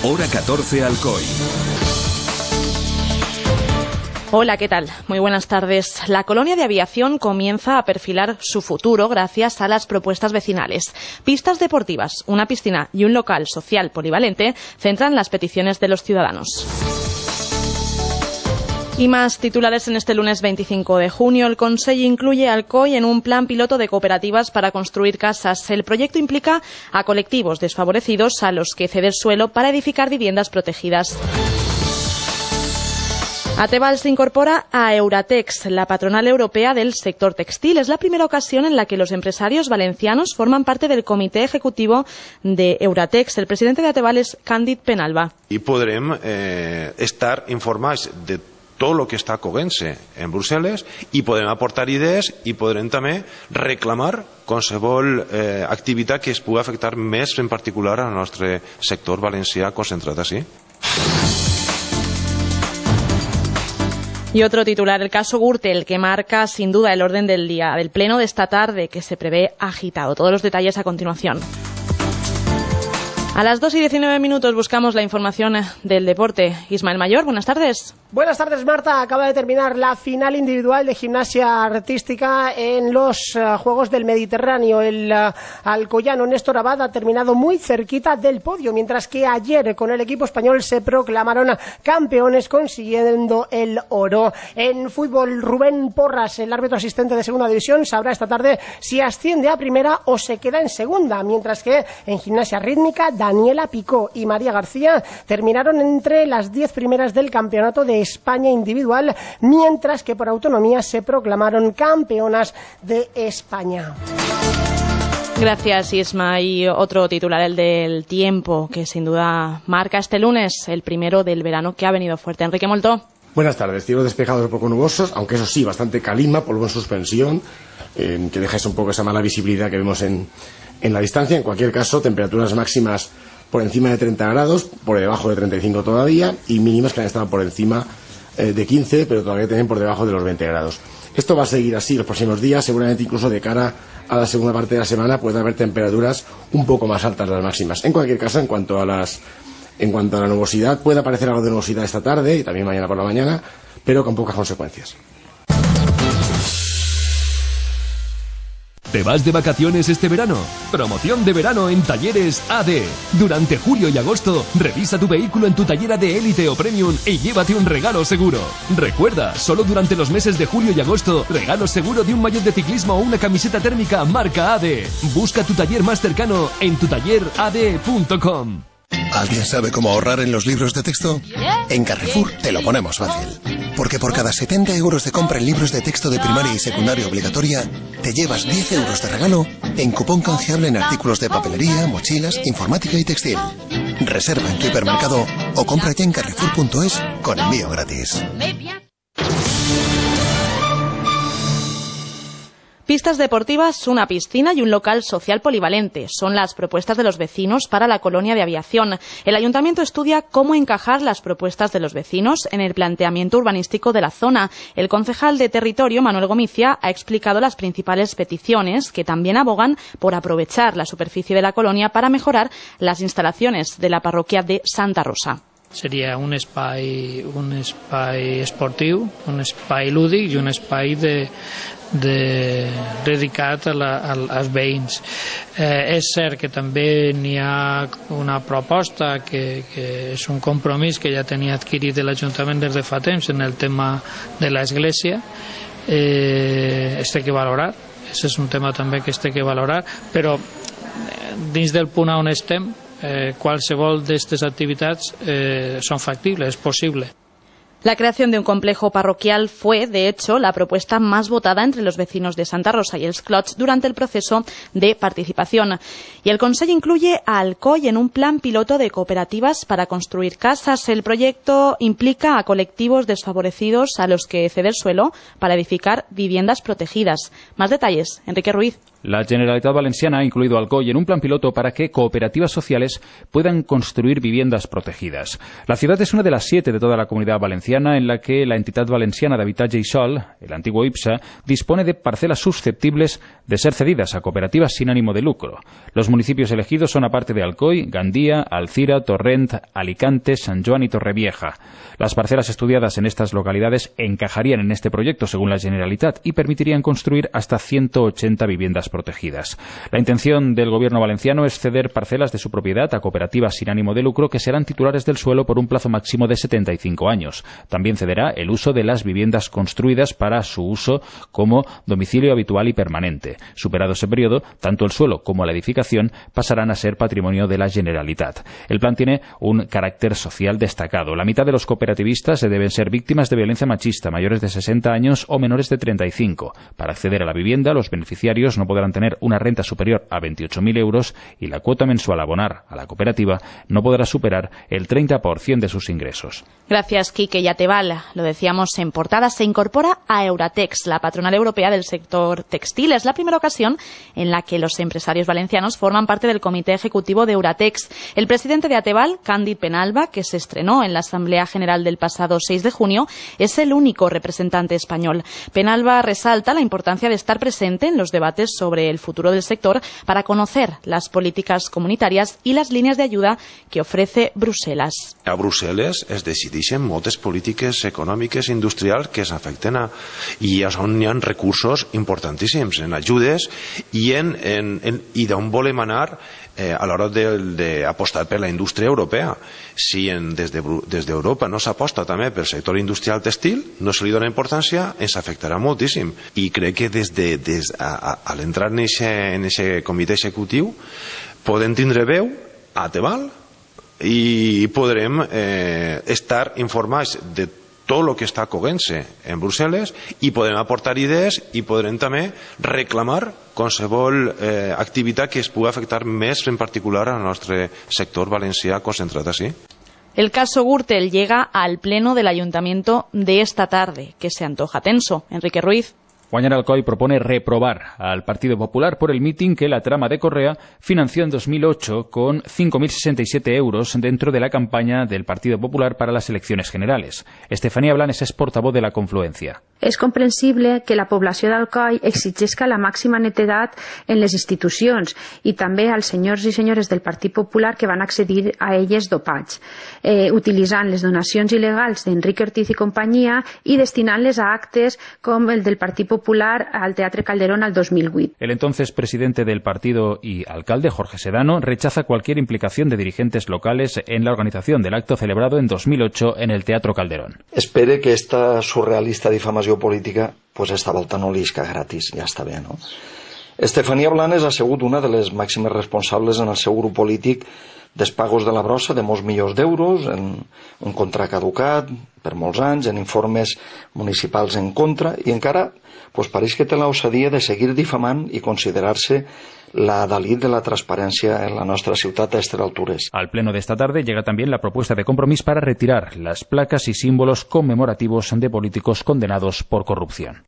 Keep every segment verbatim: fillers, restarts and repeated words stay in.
Hora catorce, Alcoy. Hola, ¿qué tal? Muy buenas tardes. La colonia de aviación comienza a perfilar su futuro gracias a las propuestas vecinales. Pistas deportivas, una piscina y un local social polivalente centran las peticiones de los ciudadanos. Y más titulares en este lunes veinticinco de junio. El Consell incluye a Alcoy en un plan piloto de cooperativas para construir casas. El proyecto implica a colectivos desfavorecidos a los que ceder suelo para edificar viviendas protegidas. Ateval se incorpora a Euratex, la patronal europea del sector textil. Es la primera ocasión en la que los empresarios valencianos forman parte del comité ejecutivo de Euratex. El presidente de Ateval es Càndid Penalba. I podrem eh, estar informats de tot el que està coent-se en Brussel·les i podrem aportar idees i podrem també reclamar qualsevol eh, activitat que es pugui afectar més en particular al nostre sector valencià concentrat així. Y otro titular, el caso Gürtel, que marca sin duda el orden del día del pleno de esta tarde, que se prevé agitado. Todos los detalles a continuación. A las dos y diecinueve minutos buscamos la información del deporte. Ismael Mayor, buenas tardes. Buenas tardes, Marta. Acaba de terminar la final individual de gimnasia artística en los uh, Juegos del Mediterráneo. El uh, alcoyano Néstor Abad ha terminado muy cerquita del podio, mientras que ayer con el equipo español se proclamaron campeones consiguiendo el oro. En fútbol, Rubén Porras, el árbitro asistente de segunda división, sabrá esta tarde si asciende a primera o se queda en segunda, mientras que en gimnasia rítmica, Daniela Picó y María García terminaron entre las diez primeras del campeonato de España individual, mientras que por autonomía se proclamaron campeonas de España. Gracias, Isma. Y otro titular, el del tiempo, que sin duda marca este lunes, el primero del verano que ha venido fuerte. Enrique Moltó. Buenas tardes. Cielos despejados poco nubosos, aunque eso sí, bastante calima, polvo en suspensión, eh, que deja un poco esa mala visibilidad que vemos en, en la distancia. En cualquier caso, temperaturas máximas por encima de treinta grados, por debajo de treinta y cinco todavía, y mínimas que han estado por encima eh, de quince, pero todavía tienen por debajo de los veinte grados. Esto va a seguir así los próximos días, seguramente incluso de cara a la segunda parte de la semana puede haber temperaturas un poco más altas de las máximas. En cualquier caso, en cuanto a las en cuanto a la nubosidad, puede aparecer algo de nubosidad esta tarde y también mañana por la mañana, pero con pocas consecuencias. ¿Te vas de vacaciones este verano? Promoción de verano en Talleres A D. Durante julio y agosto, revisa tu vehículo en tu taller A D Élite o Premium y llévate un regalo seguro. Recuerda, solo durante los meses de julio y agosto, regalo seguro de un maillot de ciclismo o una camiseta térmica marca A D. Busca tu taller más cercano en tu taller a d punto com. ¿Alguien sabe cómo ahorrar en los libros de texto? En Carrefour te lo ponemos fácil. Porque por cada setenta euros de compra en libros de texto de primaria y secundaria obligatoria, te llevas diez euros de regalo en cupón canjeable en artículos de papelería, mochilas, informática y textil. Reserva en tu hipermercado o compra ya en carrefour punto es con envío gratis. Pistas deportivas, una piscina y un local social polivalente. Son las propuestas de los vecinos para la colonia de aviación. El ayuntamiento estudia cómo encajar las propuestas de los vecinos en el planteamiento urbanístico de la zona. El concejal de territorio, Manuel Gomicia, ha explicado las principales peticiones que también abogan por aprovechar la superficie de la colonia para mejorar las instalaciones de la parroquia de Santa Rosa. Seria un espai, un espai esportiu, un espai lúdic i un espai de, de, dedicat a la, a, als veïns. Eh, és cert que també n'hi ha una proposta que, que és un compromís que ja tenia adquirit l'Ajuntament des de fa temps en el tema de l'església. Eh, es té que valorar, aquest és un tema també que es té que valorar, però dins del punt on estem, Eh, qualsevol d'aquestes activitats eh, son factibles, es posible. La creación de un complejo parroquial fue, de hecho, la propuesta más votada entre los vecinos de Santa Rosa y els Clots durante el proceso de participación. Y el Consell incluye a Alcoy en un plan piloto de cooperativas para construir casas. El proyecto implica a colectivos desfavorecidos a los que ceder suelo para edificar viviendas protegidas. Más detalles, Enrique Ruiz. La Generalitat Valenciana ha incluido Alcoy en un plan piloto para que cooperativas sociales puedan construir viviendas protegidas. La ciudad es una de las siete de toda la Comunidad Valenciana en la que la Entidad Valenciana de Habitatge i Sol, el antiguo IPSA, dispone de parcelas susceptibles de ser cedidas a cooperativas sin ánimo de lucro. Los municipios elegidos son, aparte de Alcoy, Gandía, Alcira, Torrent, Alicante, San Joan y Torrevieja. Las parcelas estudiadas en estas localidades encajarían en este proyecto, según la Generalitat, y permitirían construir hasta ciento ochenta viviendas protegidas. La intención del Gobierno valenciano es ceder parcelas de su propiedad a cooperativas sin ánimo de lucro que serán titulares del suelo por un plazo máximo de setenta y cinco años. También cederá el uso de las viviendas construidas para su uso como domicilio habitual y permanente. Superado ese periodo, tanto el suelo como la edificación pasarán a ser patrimonio de la Generalitat. El plan tiene un carácter social destacado. La mitad de los cooperativistas deben ser víctimas de violencia machista, mayores de sesenta años o menores de treinta y cinco. Para acceder a la vivienda, los beneficiarios no podrán tener una renta superior a veintiocho mil euros y la cuota mensual a abonar a la cooperativa no podrá superar el treinta por ciento de sus ingresos. Gracias, Quique Yateval. Lo decíamos en portada, se incorpora a Euratex, la patronal europea del sector textil. Es la primera ocasión en la que los empresarios valencianos forman parte del comité ejecutivo de Euratex. El presidente de Ateval, Càndid Penalba, que se estrenó en la Asamblea General del pasado seis de junio, es el único representante español. Penalba resalta la importancia de estar presente en los debates sobre el futuro del sector para conocer las políticas comunitarias y las líneas de ayuda que ofrece Bruselas. A Brussel·les es decideixen moltes polítiques econòmiques i industrials que s'afecten a... i on hi ha recursos importantíssims en ajudes i, en, en, en, i d'on volem anar eh, a l'hora d'apostar per la indústria europea. Si en, des d'Europa de, no s'aposta també pel sector industrial textil, no se li dona importància, ens afectarà moltíssim. I crec que des de, des, a, a, a l'entrar en aquest comitè executiu podem tindre veu a Ateval i podrem eh, estar informats de tot el que està coguent-se en Brussel·les i podrem aportar idees i podrem també reclamar qualsevol eh, activitat que es pugui afectar més en particular al nostre sector valencià concentrat així. El caso Gürtel llega al pleno del ayuntamiento de esta tarde, que se antoja tenso. Enrique Ruiz. Guanyar Alcoy propone reprobar al Partido Popular por el mitin que la trama de Correa financió en dos mil ocho con cinco mil sesenta y siete euros dentro de la campaña del Partido Popular para las elecciones generales. Estefanía Blanes es portavoz de la Confluencia. És comprensible que la població d'Alcoi exigisca la màxima netedat en les institucions i també als senyors i senyores del Partit Popular que van accedir a elles dopats, eh, utilitzant les donacions il·legals d'Enrique Ortiz i companyia i destinant-les a actes com el del Partit Popular al Teatre Calderón al dos mil vuit. El entonces presidente del partido y alcalde, Jorge Sedano, rechaza cualquier implicación de dirigentes locales en la organización del acto celebrado en dos mil ocho en el Teatro Calderón. Espere que esta surrealista difamació política pues esta volta no li isca gratis, ja està bé, no? Estefanía Blanes ha sigut una de les màximes responsables en el seu grup polític dels pagos de la brossa de molts milions d'euros, en un contracte caducat per molts anys, en informes municipals en contra, i encara pues, pareix que té l'osadia de seguir difamant i considerar-se la Dalit de la transparencia en la nuestra ciutat a estas alturas. Al pleno de esta tarde llega también la propuesta de Compromís para retirar las placas y símbolos conmemorativos de políticos condenados por corrupción.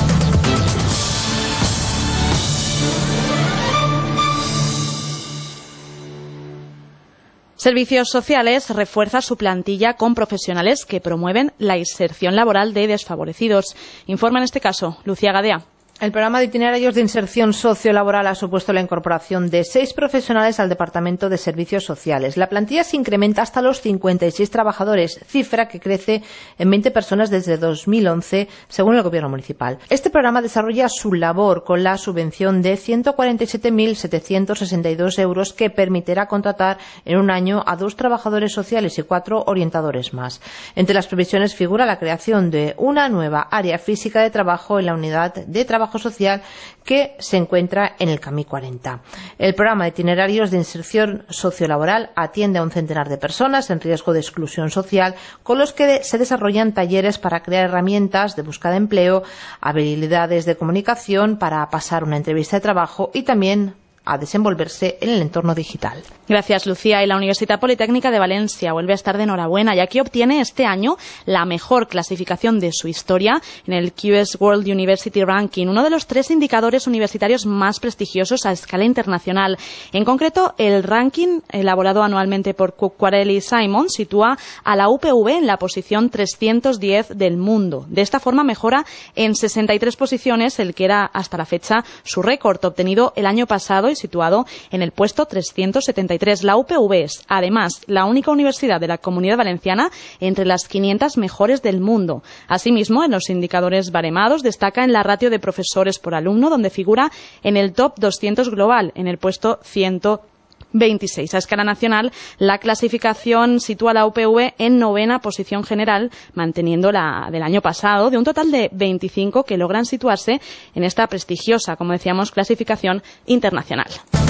Servicios Sociales refuerza su plantilla con profesionales que promueven la inserción laboral de desfavorecidos. Informa en este caso Lucía Gadea. El programa de itinerarios de inserción sociolaboral ha supuesto la incorporación de seis profesionales al Departamento de Servicios Sociales. La plantilla se incrementa hasta los cincuenta y seis trabajadores, cifra que crece en veinte personas desde dos mil once, según el Gobierno municipal. Este programa desarrolla su labor con la subvención de ciento cuarenta y siete mil setecientos sesenta y dos euros que permitirá contratar en un año a dos trabajadores sociales y cuatro orientadores más. Entre las previsiones figura la creación de una nueva área física de trabajo en la unidad de trabajo social que se encuentra en el Camí cuarenta. El programa de itinerarios de inserción sociolaboral atiende a un centenar de personas en riesgo de exclusión social, con los que se desarrollan talleres para crear herramientas de búsqueda de empleo, habilidades de comunicación para pasar una entrevista de trabajo y también a desenvolverse en el entorno digital. Gracias, Lucía. Y la Universidad Politécnica de Valencia vuelve a estar de enhorabuena, ya que obtiene este año la mejor clasificación de su historia en el Q S World University Ranking, uno de los tres indicadores universitarios más prestigiosos a escala internacional. En concreto, el ranking, elaborado anualmente por Quacquarelli y Simon, sitúa a la U P V en la posición trescientos diez del mundo. De esta forma mejora en sesenta y tres posiciones el que era hasta la fecha su récord, obtenido el año pasado y situado en el puesto trescientos setenta y tres. La U P V es, además, la única universidad de la Comunidad Valenciana entre las quinientas mejores del mundo. Asimismo, en los indicadores baremados destaca en la ratio de profesores por alumno, donde figura en el top doscientos global, en el puesto ciento veintiséis. A escala nacional, la clasificación sitúa a la U P V en novena posición general, manteniendo la del año pasado, de un total de veinticinco que logran situarse en esta prestigiosa, como decíamos, clasificación internacional.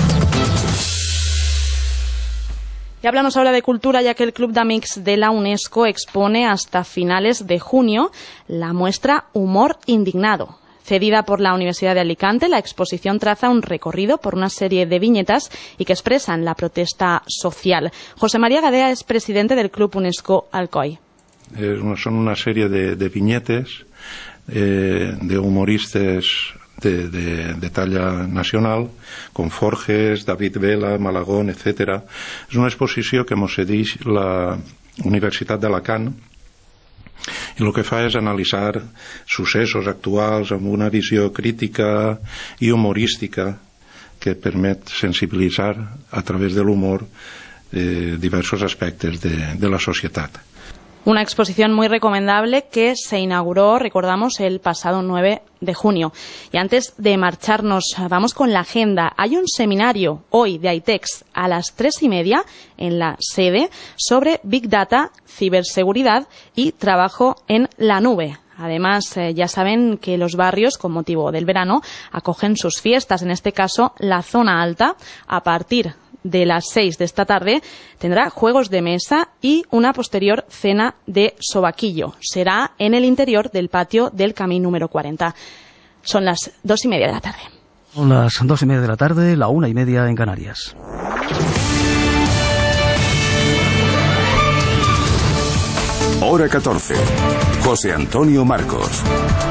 Y hablamos ahora de cultura, ya que el Club d'Amics de la UNESCO expone hasta finales de junio la muestra Humor Indignado. Cedida por la Universidad de Alicante, la exposición traza un recorrido por una serie de viñetas y que expresan la protesta social. José María Gadea es presidente del Club UNESCO Alcoy. Eh, son una serie de, de viñetes eh, de humoristas de, de, de talla nacional, com Forges, David Vela, Malagón, etcètera. És una exposició que mos cedeix la Universitat d'Alacant i el que fa és analitzar successos actuals amb una visió crítica i humorística que permet sensibilitzar a través de l'humor eh, diversos aspectes de, de la societat. Una exposición muy recomendable que se inauguró, recordamos, el pasado nueve de junio. Y antes de marcharnos, vamos con la agenda. Hay un seminario hoy de AITEX a las tres y media en la sede sobre Big Data, ciberseguridad y trabajo en la nube. Además, eh, ya saben que los barrios, con motivo del verano, acogen sus fiestas. En este caso, la zona alta, a partir de las seis de esta tarde, tendrá juegos de mesa y una posterior cena de sobaquillo. Será en el interior del patio del Camí número cuarenta. Son las dos y media de la tarde. Son las dos y media de la tarde, la una y media en Canarias. Hora catorce. José Antonio Marcos.